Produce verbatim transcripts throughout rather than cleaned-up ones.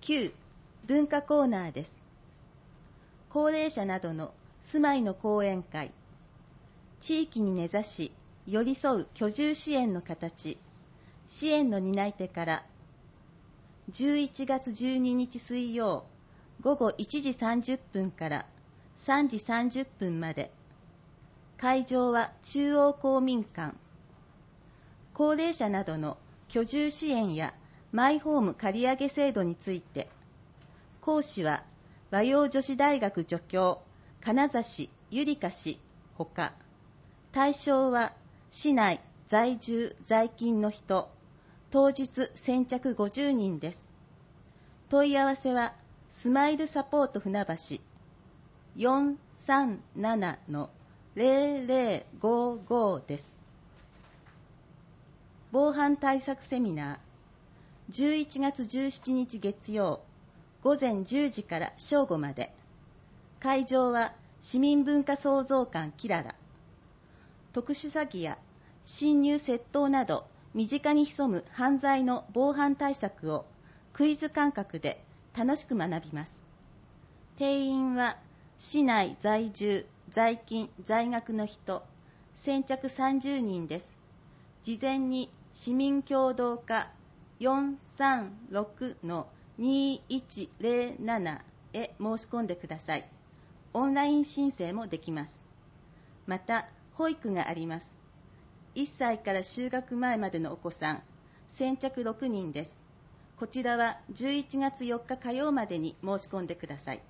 きゅう. 文化コーナーです。高齢者などの住まいの講演会、地域に根ざし寄り添う居住支援の形、支援の担い手からじゅういちがつじゅうににち水曜午後いちじさんじゅっぷんからさんじさんじゅっぷんまで。会場は中央公民館。高齢者などの居住支援やマイホーム借り上げ制度について、講師は和洋女子大学助教金指ゆりか氏ほか、対象は市内在住在勤の人、当日先着ごじゅうにんです。問い合わせはスマイルサポート船橋 よんさんなな のゼロゼロごごです。防犯対策セミナー、じゅういちがつじゅうしちにち月曜午前じゅうじから正午まで。会場は市民文化創造館キララ。特殊詐欺や侵入窃盗など身近に潜む犯罪の防犯対策をクイズ感覚で楽しく学びます。定員は市内在住在勤在学の人、先着さんじゅうにんです。事前に市民協働課 よんさんろくのにいちゼロなな へ申し込んでください。オンライン申請もできます。また保育があります。いっさいから就学前までのお子さん、先着ろくにんです。こちらはじゅういちがつよっか火曜までに申し込んでください。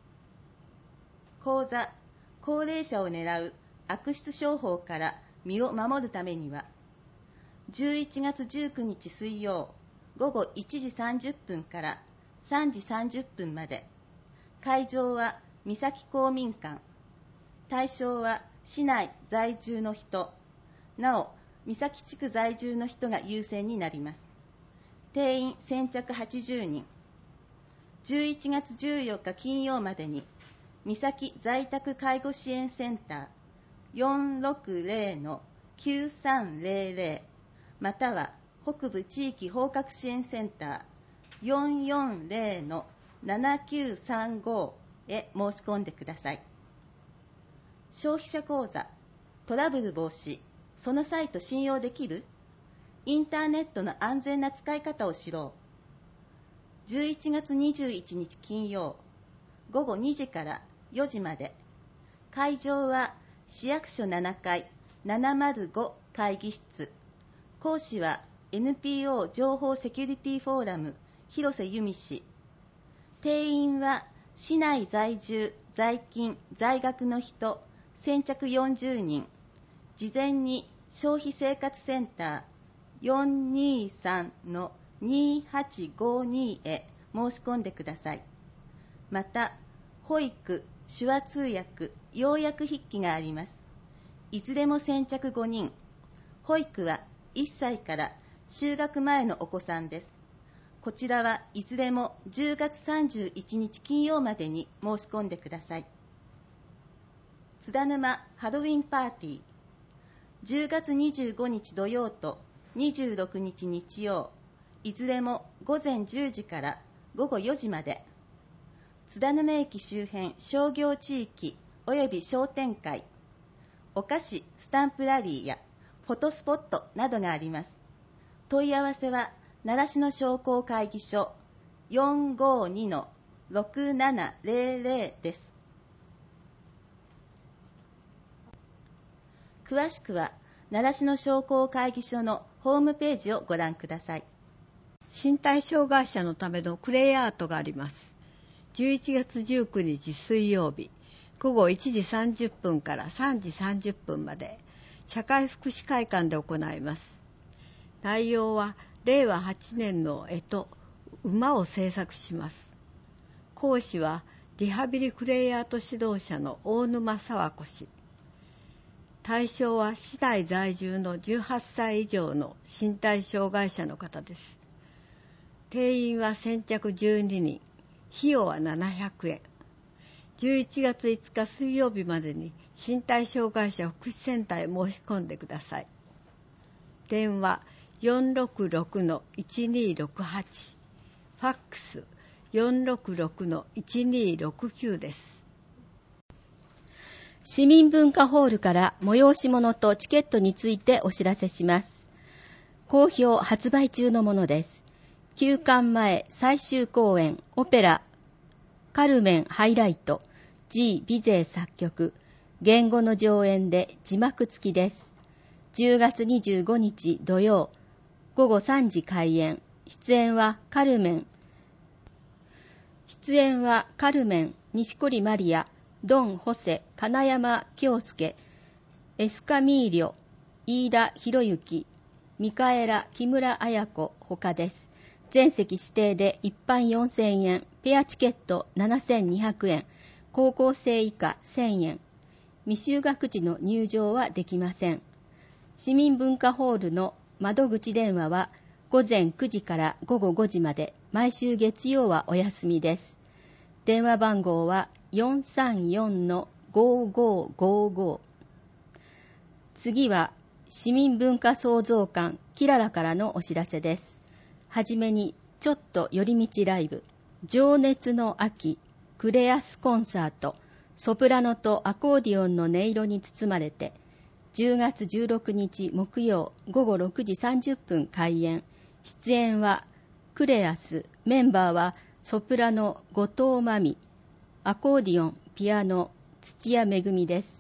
講座、高齢者を狙う悪質商法から身を守るためには、じゅういちがつじゅうくにち水曜午後いちじさんじゅっぷんからさんじさんじゅっぷんまで。会場は三崎公民館。対象は市内在住の人、なお三崎地区在住の人が優先になります。定員先着はちじゅうにん。じゅういちがつじゅうよっか金曜までに三崎在宅介護支援センター よんろくゼロのきゅうさんゼロゼロ または北部地域包括支援センター よんよんゼロのななきゅうさんご へ申し込んでください。消費者講座、トラブル防止、そのサイト信用できる？インターネットの安全な使い方を知ろう。じゅういちがつにじゅういちにち金曜午後にじからよじまで。会場は市役所ななかいななまるご会議室。講師は エヌピーオー 情報セキュリティフォーラム広瀬由美氏。定員は市内在住在勤在学の人、先着よんじゅうにん。事前に消費生活センター よんにさんのにはちごに へ申し込んでください。また保育、手話通訳、要約筆記があります。いずれも先着ごにん。保育はいっさいから就学前のお子さんです。こちらはいずれもじゅうがつさんじゅういちにち金曜までに申し込んでください。津田沼ハロウィンパーティー、じゅうがつにじゅうごにち土曜とにじゅうろくにち日曜、いずれもごぜんじゅうじからごごよじまで。津田沼駅周辺商業地域および商店会、お菓子スタンプラリーやフォトスポットなどがあります。問い合わせは習志野商工会議所 よんごにのろくななゼロゼロ です。詳しくは習志野商工会議所のホームページをご覧ください。 身体障害者のためのクレイアートがあります。じゅういちがつじゅうくにち水曜日午後いちじさんじゅっぷんからさんじさんじゅっぷんまで社会福祉会館で行います。内容はれいわはちねんの干支馬を制作します。講師はリハビリクレイアート指導者の大沼佐和子氏。対象は市内在住のじゅうはっさい以上の身体障害者の方です。定員は先着じゅうににん、費用はななひゃくえん。じゅういちがついつか水曜日までに身体障害者福祉センターへ申し込んでください。電話 よんろくろくのいちにーろくはち、ファックスよんろくろくのいちにーろくきゅう です。 市民文化ホールから催し物とチケットについてお知らせします。好評発売中のものです。休館前最終公演オペラカルメンハイライト G ビゼー作曲言語の上演で字幕付きです。じゅうがつにじゅうごにち土曜ごごさんじ開演。出演はカルメン出演はカルメン錦織マリアドン・ホセ、金山京介、エスカミーリョ、飯田博之、ミカエラ、木村彩子ほかです。全席指定で一般よんせんえん、ペアチケットななせんにひゃくえん、高校生以下せんえん。未就学児の入場はできません。市民文化ホールの窓口電話はごぜんくじからごごごじまで、毎週月曜はお休みです。電話番号は よんさんよんのごごごご。次は市民文化創造館キララからのお知らせです。はじめにちょっと寄り道ライブ情熱の秋クレアスコンサートソプラノとアコーディオンの音色に包まれてじゅうがつじゅうろくにち木曜ごごろくじさんじゅっぷん開演。出演はクレアス、メンバーはソプラノ後藤真美、アコーディオン、ピアノ土屋めぐみです。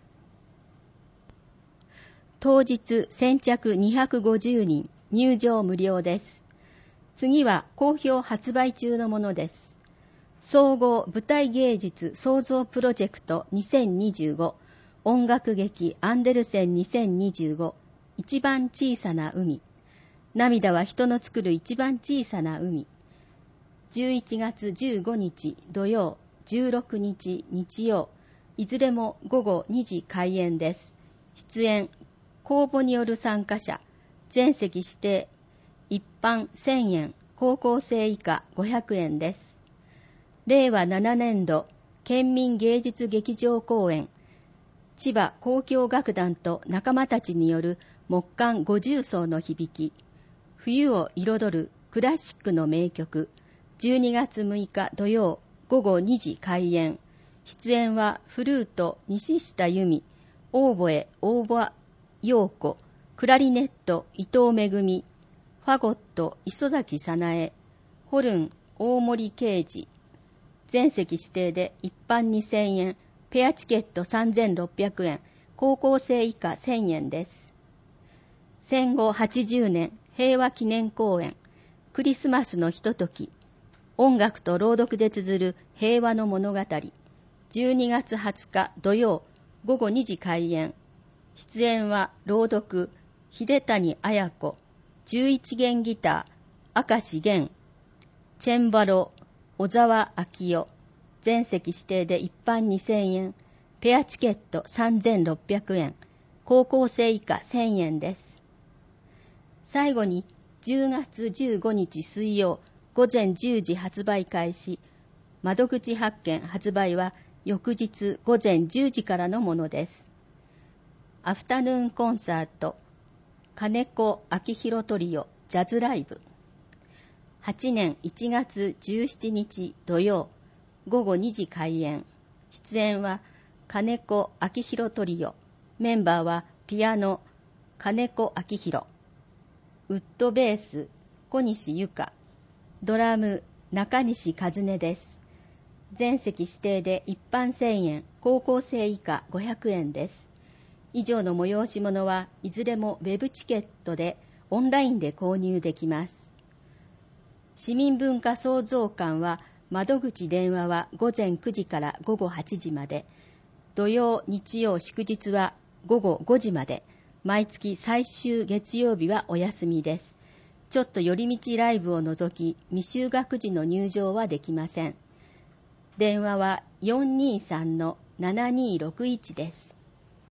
当日先着にひゃくごじゅうにん、入場無料です。次は好評発売中のものです。総合舞台芸術創造プロジェクトにせんにじゅうご音楽劇アンデルセンにせんにじゅうご一番小さな海涙は人の作る一番小さな海じゅういちがつじゅうごにち土曜じゅうろくにち日曜いずれもごごにじ開演です。出演公募による参加者全席指定一般せんえん高校生以下ごひゃくえんです。れいわななねんど県民芸術劇場公演千葉交響楽団と仲間たちによる木管五重奏の響き冬を彩るクラシックの名曲じゅうにがつむいか土曜ごごにじ開演。出演はフルート西下由美、オーボエ大場陽子、クラリネット伊藤めぐみ、ファゴット磯崎早苗、ホルン大森啓二。全席指定で一般にせんえん、ペアチケットさんぜんろっぴゃくえん、高校生以下せんえんです。戦後はちじゅうねん平和記念公演クリスマスのひととき音楽と朗読で綴る平和の物語じゅうにがつはつか土曜ごごにじ開演。出演は朗読秀谷綾子、じゅういちげんギター明石源、チェンバロ小沢昭夫。全席指定で一般にせんえん、ペアチケットさんぜんろっぴゃくえん、高校生以下せんえんです。最後にじゅうがつじゅうごにち水曜ごぜんじゅうじ発売開始。窓口発券発売は翌日ごぜんじゅうじからのものです。アフタヌーンコンサート金子明宏トリオジャズライブはちねんいちがつじゅうしちにち土曜ごごにじ開演。出演は金子明宏トリオ、メンバーはピアノ金子明宏、ウッドベース小西由香、ドラム中西和音です。全席指定で一般せんえん、高校生以下ごひゃくえんです。以上の催し物はいずれもウェブチケットでオンラインで購入できます。市民文化創造館は窓口電話はごぜんくじからごごはちじまで、土曜日曜祝日はごごごじまで、毎月最終月曜日はお休みです。ちょっと寄り道ライブを除き未就学児の入場はできません。電話は よんにーさんのななにーろくいち です。